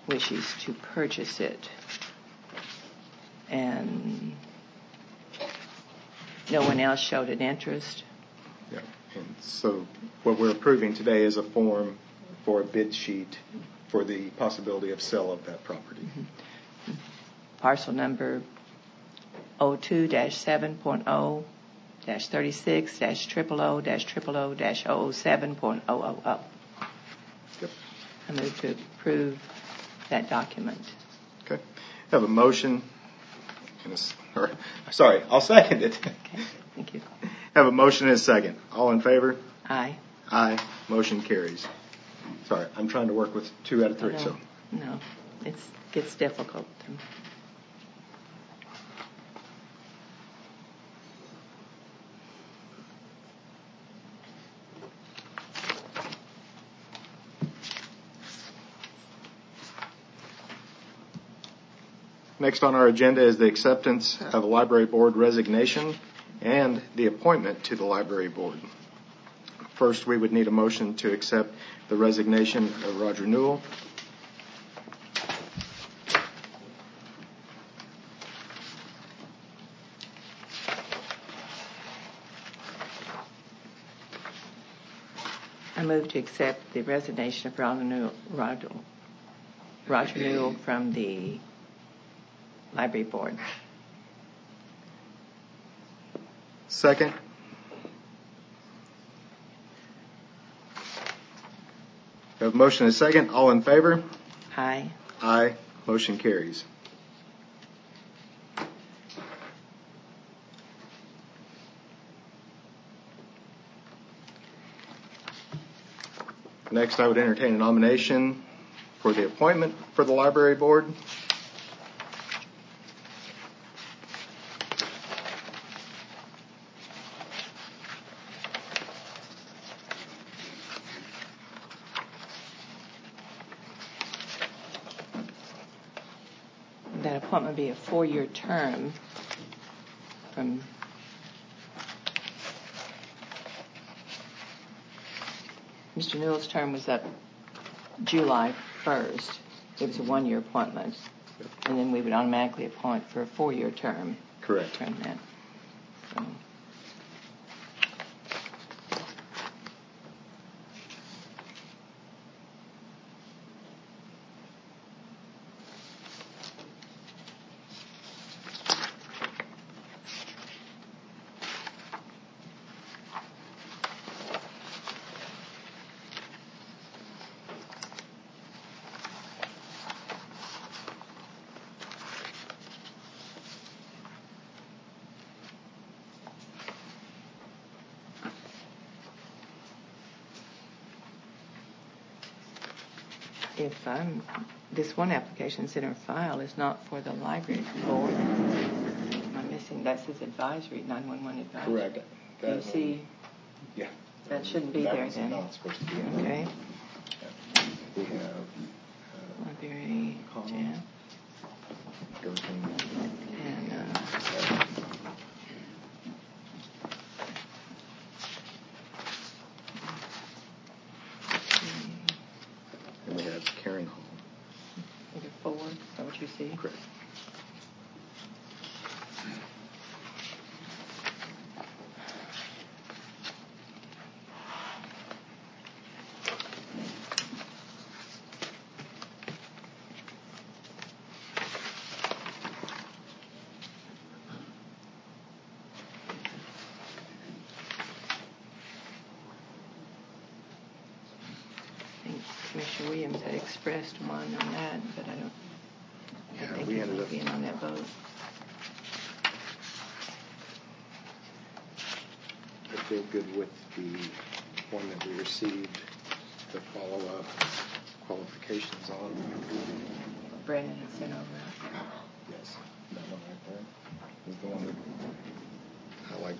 wishes to purchase it. And no one else showed an interest. Yeah. And so what we're approving today is a form for a bid sheet for the possibility of sale of that property. Mm-hmm. Parcel number 02-7.0-36-000-007.000. Yep. I move to approve that document. Okay. I have a motion. I'll second it. Okay, thank you. I have a motion and a second. All in favor? Aye. Aye. Motion carries. Sorry, I'm trying to work with 2 out of 3. No, it gets difficult. Next on our agenda is the acceptance of a library board resignation and the appointment to the library board. First, we would need a motion to accept the resignation of Roger Newell. I move to accept the resignation of Roger Newell from the library board. Second. We have a motion and a second. All in favor? Aye. Aye. Motion carries. Next, I would entertain a nomination for the appointment for the library board. That appointment be a 4-year term from Mr. Newell's term was up July 1st. It was a 1-year appointment. And then we would automatically appoint for a 4-year term. Correct. Term that. So. If this one application's in our file is not for the library board, I'm missing, that says advisory, 911 advisory. Correct. Do you see? Yeah. That shouldn't be there then. No, it's supposed to be. Okay. We have library, Jan. And and we have Karen Hall. Okay, 4, is that what you see? Correct. Commissioner Williams had expressed one on that, but I think we he ended won't up be in on that vote. I feel good with the one that we received the follow-up qualifications on. Brandon had sent over. Yes, that one right there is the one that I like.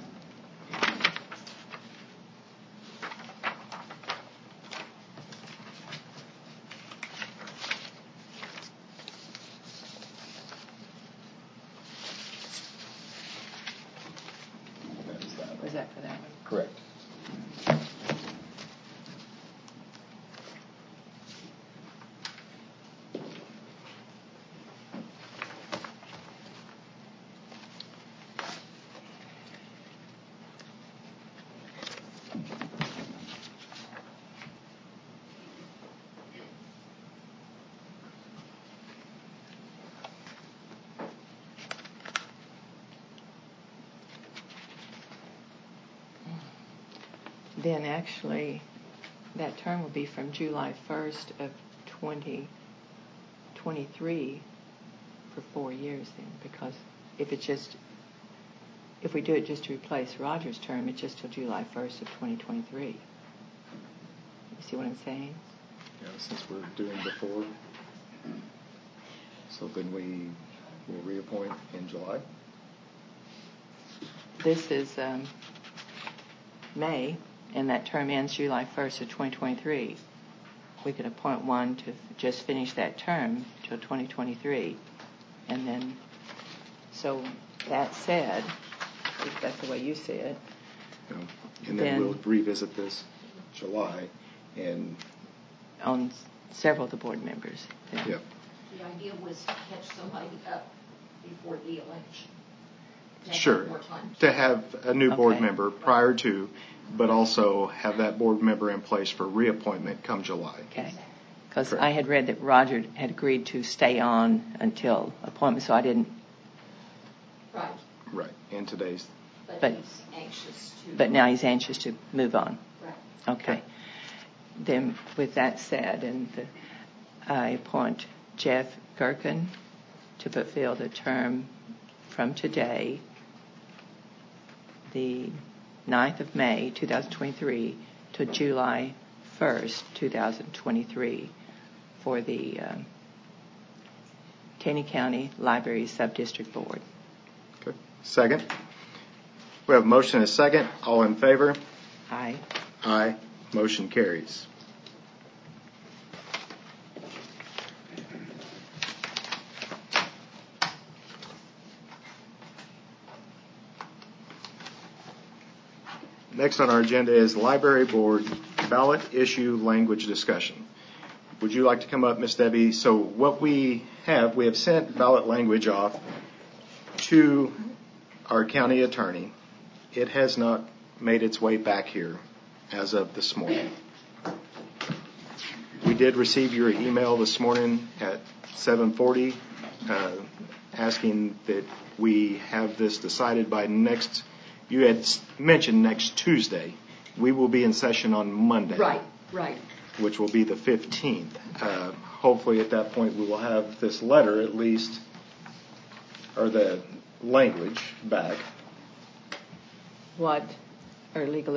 Was that for that one? Correct. then actually that term will be from July 1st of 2023 for 4 years then, because if we do it just to replace Roger's term, it's just till July 1st of 2023. You see what I'm saying? Yeah, since we're doing before. So then we will reappoint in July? This is May, and that term ends July 1st of 2023. We could appoint one to just finish that term till 2023. And then, so that said, if that's the way you see it. Yeah. And then we'll revisit this July and on several of the board members. Yeah. The idea was to catch somebody up before the election. Sure. To have a new board member prior to, but also have that board member in place for reappointment come July. Okay. Because I had read that Roger had agreed to stay on until appointment, so I didn't. Right. Right. In today's. But he's anxious to. But now he's anxious to move on. Right. Okay. Then, with that said, I appoint Jeff Gerken to fulfill the term from today, the 9th of May, 2023, to July 1st, 2023, for the Taney County Library Subdistrict Board. Okay. Second. We have a motion and a second. All in favor? Aye. Aye. Motion carries. Next on our agenda is Library Board ballot issue language discussion. Would you like to come up, Ms. Debbie? So what we have sent ballot language off to our county attorney. It has not made its way back here as of this morning. We did receive your email this morning at 7:40 asking that we have this decided by next. You had mentioned next Tuesday. We will be in session on Monday. Right. Which will be the 15th. Hopefully at that point we will have this letter at least, or the language back. What our legal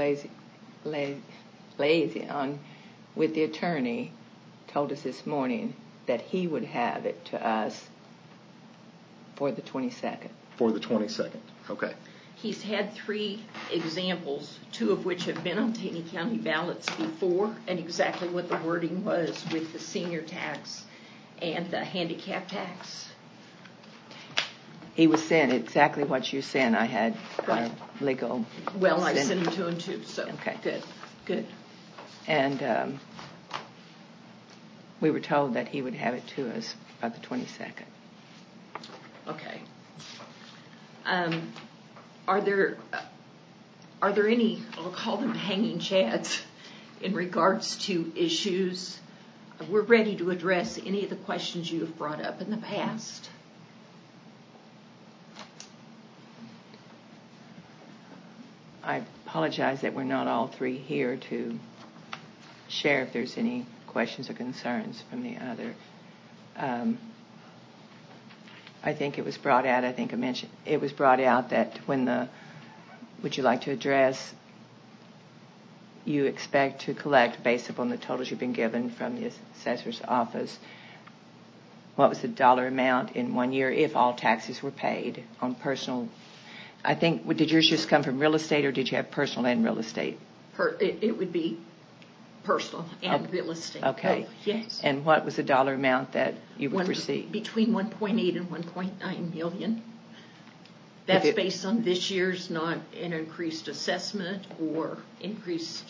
liaison with the attorney told us this morning that he would have it to us for the 22nd. For the 22nd. Okay. He's had 3 examples, 2 of which have been on Taney County ballots before, and exactly what the wording was with the senior tax and the handicap tax. He was saying exactly what you said. I had legal. Well, I sent him to him too, so okay. Good. And we were told that he would have it to us by the 22nd. Okay. Are there any, I'll call them hanging chads, in regards to issues? We're ready to address any of the questions you have brought up in the past. I apologize that we're not all 3 here to share if there's any questions or concerns from the other. I think it was brought out, it was brought out that would you like to address, you expect to collect based upon the totals you've been given from the assessor's office. What was the dollar amount in 1 year if all taxes were paid on personal? I think, did yours just come from real estate or did you have personal and real estate? It would be personal and real estate. Okay. Both, yes. And what was the dollar amount that you would receive? Between 1.8 and 1.9 million. That's based on this year's, not an increased assessment or increased.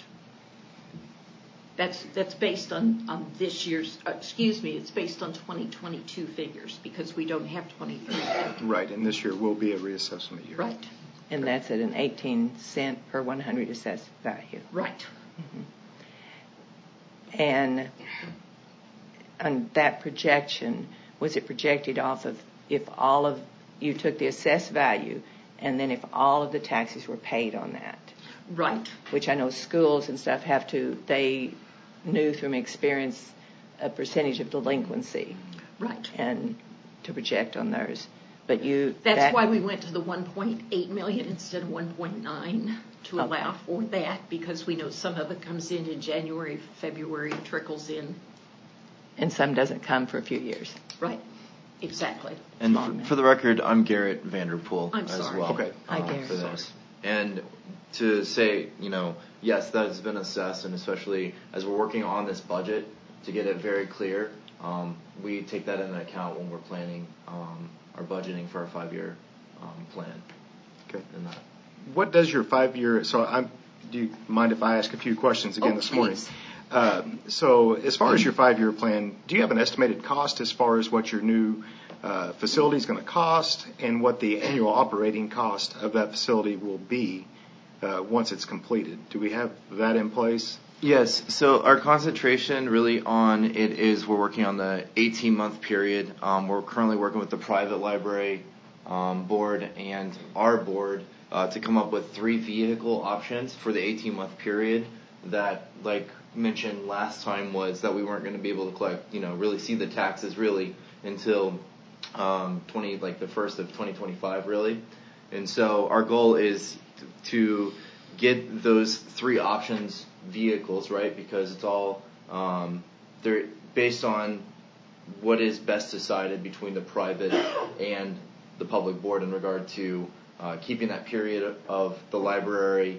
That's based on this year's. It's based on 2022 figures because we don't have 23 yet. Right, and this year will be a reassessment year. Right. And that's at an 18 cent per 100 assessed value. Right. Mm-hmm. And on that projection, was it projected off of if all of you took the assessed value and then if all of the taxes were paid on that? Right. which I know schools and stuff they knew from experience a percentage of delinquency. Right. And to project on theirs. But that's why we went to the 1.8 million instead of 1.9 to allow for that, because we know some of it comes in January, February, trickles in. And some doesn't come for a few years. Right. Exactly. And for the record, I'm Garrett Vanderpool I'm as sorry. well. Okay. Hi, Garrett. For this. And to say, yes, that has been assessed, and especially as we're working on this budget to get it very clear, we take that into account when we're planning our budgeting for our 5-year plan. Okay. And that. What does your 5-year? Do you mind if I ask a few questions again this morning? So as far as your 5-year plan, do you have an estimated cost as far as what your new facility is going to cost and what the annual operating cost of that facility will be once it's completed? Do we have that in place? Yes. So our concentration really on it is we're working on the 18-month period. We're currently working with the private library board and our board to come up with 3 vehicle options for the 18-month period that, like mentioned last time, was that we weren't going to be able to collect, really see the taxes really until the first of 2025 really. And so our goal is to get those 3 options vehicles, right? Because it's all they're based on what is best decided between the private and the public board in regard to keeping that period of the library,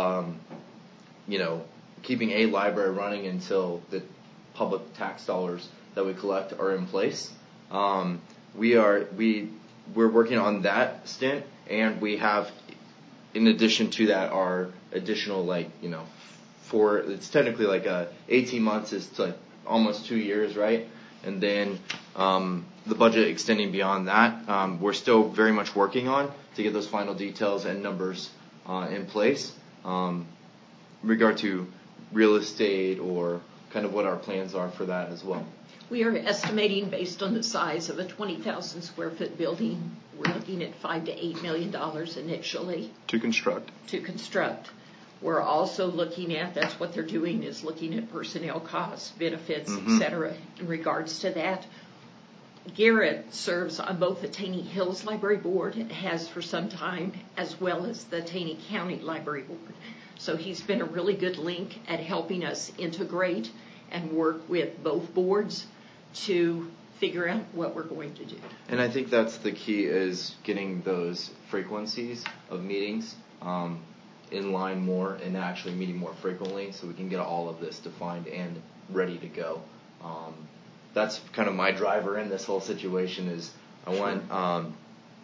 keeping a library running until the public tax dollars that we collect are in place. We're working on that stint, and we have, in addition to that, our additional it's technically 18 months is to almost 2 years, right? And then the budget extending beyond that, we're still very much working on to get those final details and numbers in place in regard to real estate or kind of what our plans are for that as well. We are estimating, based on the size of a 20,000 square foot building, we're looking at $5 to $8 million initially To construct. We're also looking at, that's what they're doing, is looking at personnel costs, benefits, et cetera, in regards to that. Garrett serves on both the Taney Hills Library Board, has for some time, as well as the Taney County Library Board. So he's been a really good link at helping us integrate and work with both boards to figure out what we're going to do. And I think that's the key, is getting those frequencies of meetings in line more and actually meeting more frequently so we can get all of this defined and ready to go. That's kind of my driver in this whole situation is I want,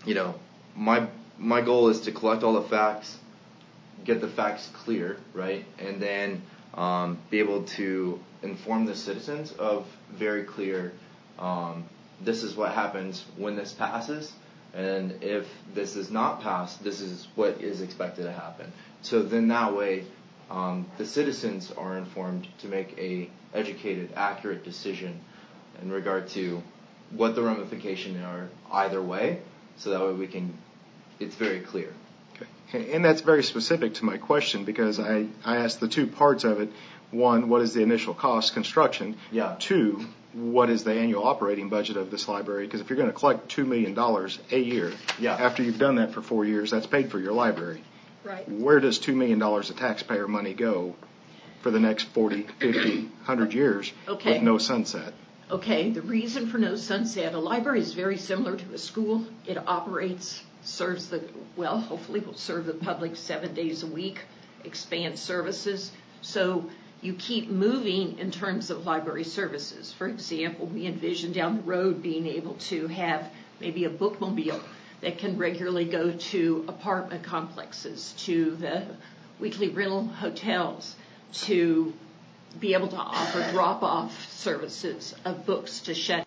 my goal is to collect all the facts, get the facts clear, right? And then be able to inform the citizens of very clear, this is what happens when this passes, and if this is not passed, this is what is expected to happen. So then that way, the citizens are informed to make a educated, accurate decision in regard to what the ramifications are either way, so that way it's very clear. Okay. And that's very specific to my question, because I asked the 2 parts of it. 1, what is the initial cost construction? Yeah. 2, what is the annual operating budget of this library? Because if you're going to collect $2 million a year, after you've done that for 4 years, that's paid for your library. Right. Where does $2 million of taxpayer money go for the next 40, 50, 100 years with no sunset? Okay, the reason for no sunset, a library is very similar to a school. It operates, hopefully will serve the public 7 days a week, expand services. So you keep moving in terms of library services. For example, we envision down the road being able to have maybe a bookmobile that can regularly go to apartment complexes, to the weekly rental hotels, to be able to offer drop-off services of books to shut